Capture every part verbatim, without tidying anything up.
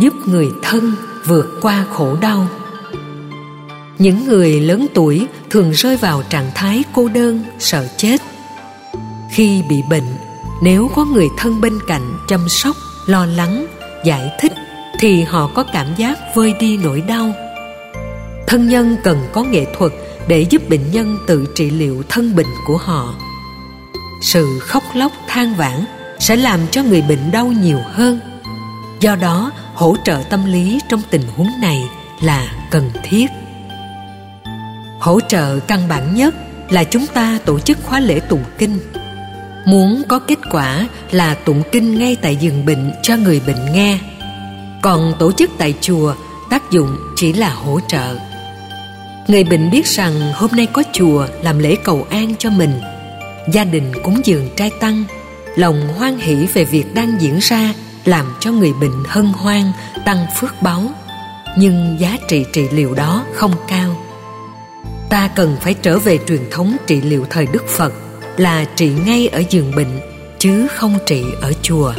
giúp người thân vượt qua khổ đau. Những người lớn tuổi thường rơi vào trạng thái cô đơn, sợ chết. Khi bị bệnh, nếu có người thân bên cạnh chăm sóc, lo lắng, giải thích thì họ có cảm giác vơi đi nỗi đau. Thân nhân cần có nghệ thuật để giúp bệnh nhân tự trị liệu thân bệnh của họ. Sự khóc lóc than vãn sẽ làm cho người bệnh đau nhiều hơn. Do đó, hỗ trợ tâm lý trong tình huống này là cần thiết. Hỗ trợ căn bản nhất là chúng ta tổ chức khóa lễ tụng kinh. Muốn có kết quả là tụng kinh ngay tại giường bệnh cho người bệnh nghe. Còn tổ chức tại chùa, tác dụng chỉ là hỗ trợ. Người bệnh biết rằng hôm nay có chùa làm lễ cầu an cho mình, gia đình cúng dường trai tăng, lòng hoan hỷ về việc đang diễn ra làm cho người bệnh hân hoan, tăng phước báu. Nhưng giá trị trị liệu đó không cao. Ta cần phải trở về truyền thống trị liệu thời Đức Phật, là trị ngay ở giường bệnh, chứ không trị ở chùa.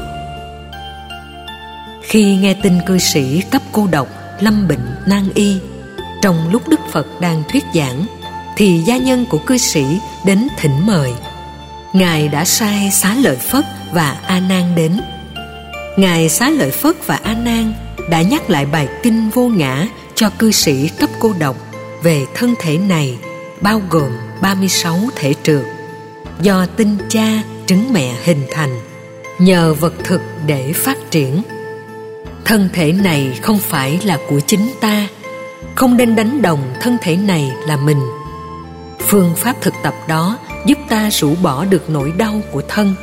Khi nghe tin cư sĩ cấp cô độc lâm bệnh nan y, trong lúc Đức Phật đang thuyết giảng, thì gia nhân của cư sĩ đến thỉnh mời. Ngài đã sai Xá Lợi Phất và A Nan đến. Ngài Xá Lợi Phất và A Nan đã nhắc lại bài kinh vô ngã cho cư sĩ cấp cô độc về thân thể này, bao gồm ba mươi sáu thể trượt, do tinh cha trứng mẹ hình thành, nhờ vật thực để phát triển. Thân thể này không phải là của chính ta, không nên đánh đồng thân thể này là mình. Phương pháp thực tập đó giúp ta rũ bỏ được nỗi đau của thân.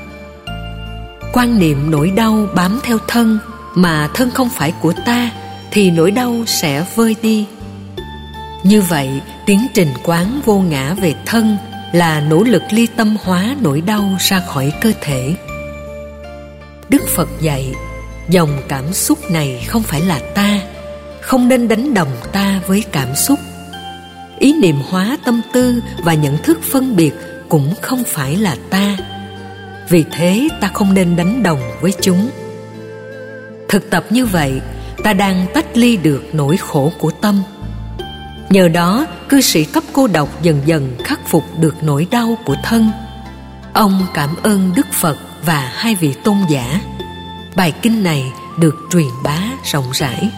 Quan niệm nỗi đau bám theo thân mà thân không phải của ta thì nỗi đau sẽ vơi đi. Như vậy, tiến trình quán vô ngã về thân là nỗ lực ly tâm hóa nỗi đau ra khỏi cơ thể. Đức Phật dạy, dòng cảm xúc này không phải là ta, không nên đánh đồng ta với cảm xúc. Ý niệm hóa tâm tư và nhận thức phân biệt cũng không phải là ta. Vì thế ta không nên đánh đồng với chúng. Thực tập như vậy, ta đang tách ly được nỗi khổ của tâm. Nhờ đó, cư sĩ cấp cô độc dần dần khắc phục được nỗi đau của thân. Ông cảm ơn Đức Phật và hai vị tôn giả. Bài kinh này được truyền bá rộng rãi.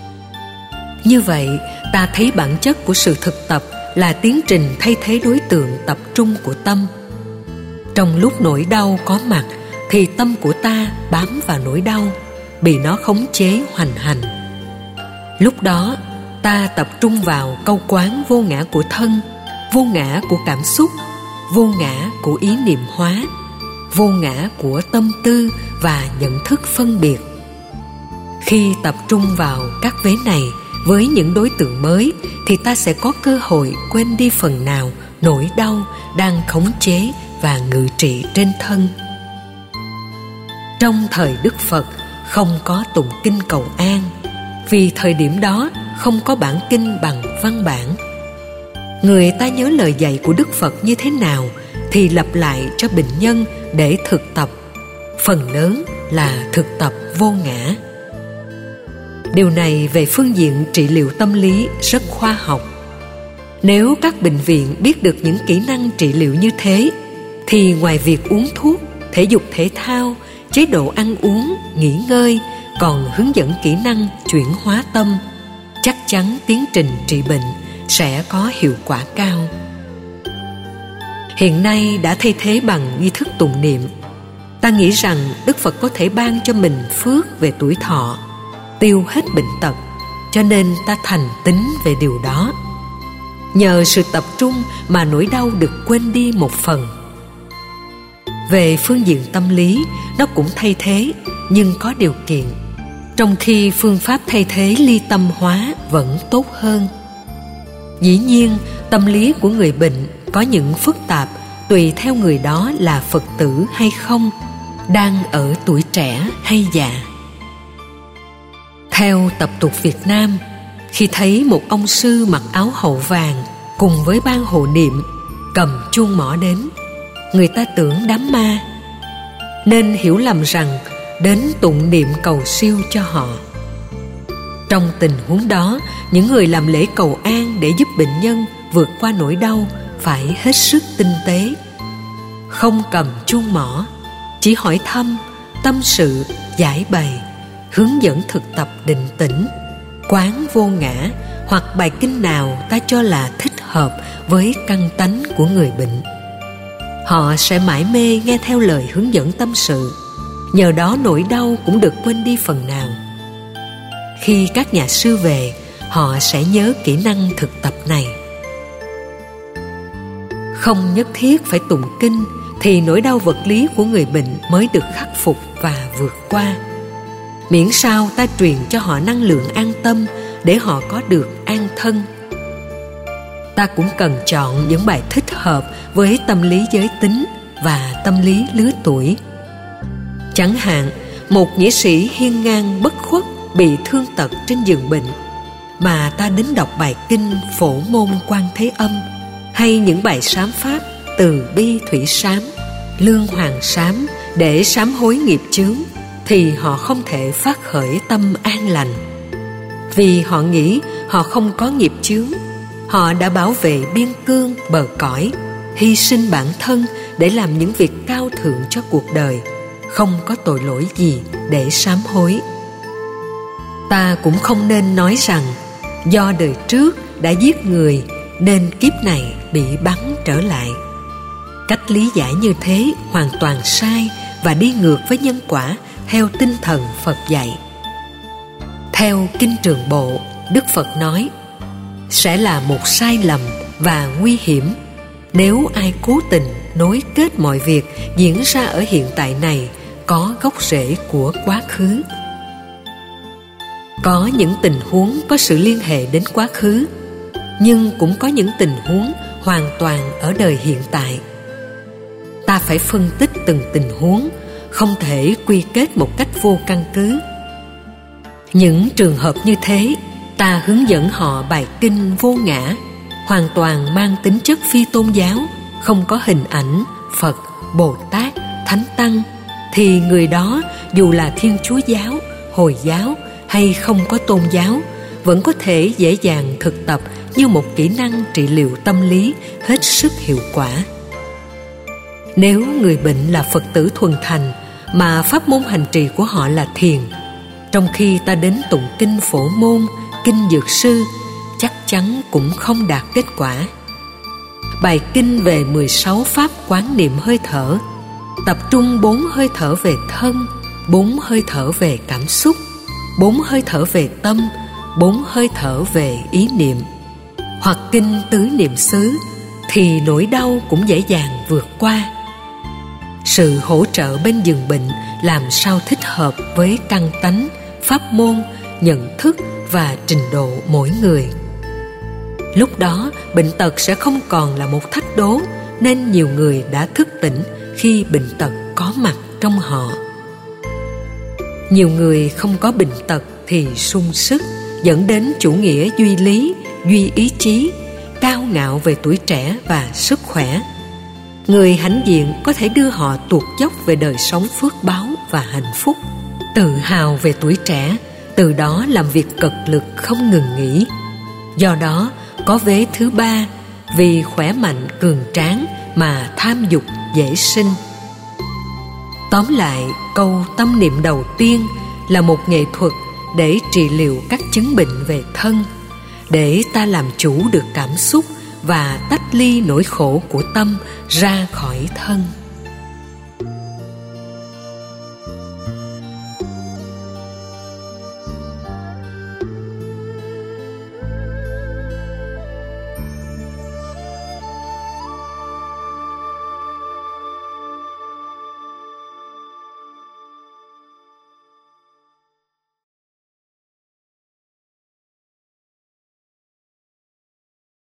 Như vậy, ta thấy bản chất của sự thực tập là tiến trình thay thế đối tượng tập trung của tâm. Trong lúc nỗi đau có mặt thì tâm của ta bám vào nỗi đau, bị nó khống chế hoành hành. Lúc đó, ta tập trung vào câu quán vô ngã của thân, vô ngã của cảm xúc, vô ngã của ý niệm hóa, vô ngã của tâm tư và nhận thức phân biệt. Khi tập trung vào các vế này với những đối tượng mới thì ta sẽ có cơ hội quên đi phần nào nỗi đau đang khống chế và ngự trị trên thân. Trong thời Đức Phật không có tụng kinh cầu an, vì thời điểm đó không có bản kinh bằng văn bản. Người ta nhớ lời dạy của Đức Phật như thế nào thì lặp lại cho bệnh nhân để thực tập, phần lớn là thực tập vô ngã. Điều này về phương diện trị liệu tâm lý rất khoa học. Nếu các bệnh viện biết được những kỹ năng trị liệu như thế, thì ngoài việc uống thuốc, thể dục thể thao, chế độ ăn uống, nghỉ ngơi, còn hướng dẫn kỹ năng chuyển hóa tâm, chắc chắn tiến trình trị bệnh sẽ có hiệu quả cao. Hiện nay đã thay thế bằng nghi thức tụng niệm. Ta nghĩ rằng Đức Phật có thể ban cho mình phước về tuổi thọ, tiêu hết bệnh tật, cho nên ta thành tín về điều đó. Nhờ sự tập trung mà nỗi đau được quên đi một phần. Về phương diện tâm lý, nó cũng thay thế, nhưng có điều kiện. Trong khi phương pháp thay thế ly tâm hóa vẫn tốt hơn. Dĩ nhiên, tâm lý của người bệnh có những phức tạp tùy theo người đó là Phật tử hay không, đang ở tuổi trẻ hay già. Theo tập tục Việt Nam, khi thấy một ông sư mặc áo hậu vàng cùng với ban hộ niệm cầm chuông mõ đến, người ta tưởng đám ma, nên hiểu lầm rằng đến tụng niệm cầu siêu cho họ. Trong tình huống đó, những người làm lễ cầu an để giúp bệnh nhân vượt qua nỗi đau phải hết sức tinh tế. Không cầm chuông mỏ, chỉ hỏi thăm, tâm sự, giải bày, hướng dẫn thực tập định tĩnh, quán vô ngã hoặc bài kinh nào ta cho là thích hợp với căn tánh của người bệnh. Họ sẽ mải mê nghe theo lời hướng dẫn tâm sự, nhờ đó nỗi đau cũng được quên đi phần nào. Khi các nhà sư về, họ sẽ nhớ kỹ năng thực tập này. Không nhất thiết phải tụng kinh thì nỗi đau vật lý của người bệnh mới được khắc phục và vượt qua. Miễn sao ta truyền cho họ năng lượng an tâm để họ có được an thân. Ta cũng cần chọn những bài thích hợp với tâm lý giới tính và tâm lý lứa tuổi. Chẳng hạn, một nghĩa sĩ hiên ngang bất khuất bị thương tật trên giường bệnh, mà ta đến đọc bài kinh Phổ Môn Quan Thế Âm hay những bài sám pháp Từ Bi Thủy Sám, Lương Hoàng Sám để sám hối nghiệp chướng, thì họ không thể phát khởi tâm an lành. Vì họ nghĩ họ không có nghiệp chướng, họ đã bảo vệ biên cương bờ cõi, hy sinh bản thân để làm những việc cao thượng cho cuộc đời, không có tội lỗi gì để sám hối. Ta cũng không nên nói rằng do đời trước đã giết người nên kiếp này bị bắn trở lại. Cách lý giải như thế hoàn toàn sai và đi ngược với nhân quả theo tinh thần Phật dạy. Theo Kinh Trường Bộ, Đức Phật nói, sẽ là một sai lầm và nguy hiểm nếu ai cố tình nối kết mọi việc diễn ra ở hiện tại này có gốc rễ của quá khứ. Có những tình huống có sự liên hệ đến quá khứ, nhưng cũng có những tình huống hoàn toàn ở đời hiện tại. Ta phải phân tích từng tình huống, không thể quy kết một cách vô căn cứ. Những trường hợp như thế, ta hướng dẫn họ bài kinh Vô Ngã, hoàn toàn mang tính chất phi tôn giáo, không có hình ảnh Phật, Bồ Tát, Thánh Tăng, thì người đó dù là Thiên Chúa giáo, Hồi giáo hay không có tôn giáo, vẫn có thể dễ dàng thực tập như một kỹ năng trị liệu tâm lý hết sức hiệu quả. Nếu người bệnh là Phật tử thuần thành mà pháp môn hành trì của họ là thiền, trong khi ta đến tụng kinh Phổ Môn, kinh Dược Sư, chắc chắn cũng không đạt kết quả. Bài kinh về mười sáu pháp quán niệm hơi thở, tập trung bốn hơi thở về thân, bốn hơi thở về cảm xúc, bốn hơi thở về tâm, bốn hơi thở về ý niệm, hoặc kinh Tứ Niệm Xứ, thì nỗi đau cũng dễ dàng vượt qua. Sự hỗ trợ bên giường bệnh làm sao thích hợp với căn tánh, pháp môn, nhận thức và trình độ mỗi người. Lúc đó, bệnh tật sẽ không còn là một thách đố, nên nhiều người đã thức tỉnh khi bệnh tật có mặt trong họ. Nhiều người không có bệnh tật thì sung sức, dẫn đến chủ nghĩa duy lý, duy ý chí, cao ngạo về tuổi trẻ và sức khỏe. Người hãnh diện có thể đưa họ tuột dốc về đời sống phước báu và hạnh phúc. Tự hào về tuổi trẻ, từ đó làm việc cật lực không ngừng nghỉ. Do đó, có vế thứ ba, vì khỏe mạnh cường tráng mà tham dục dễ sinh. Tóm lại, câu tâm niệm đầu tiên là một nghệ thuật để trị liệu các chứng bệnh về thân, để ta làm chủ được cảm xúc và tách ly nỗi khổ của tâm ra khỏi thân.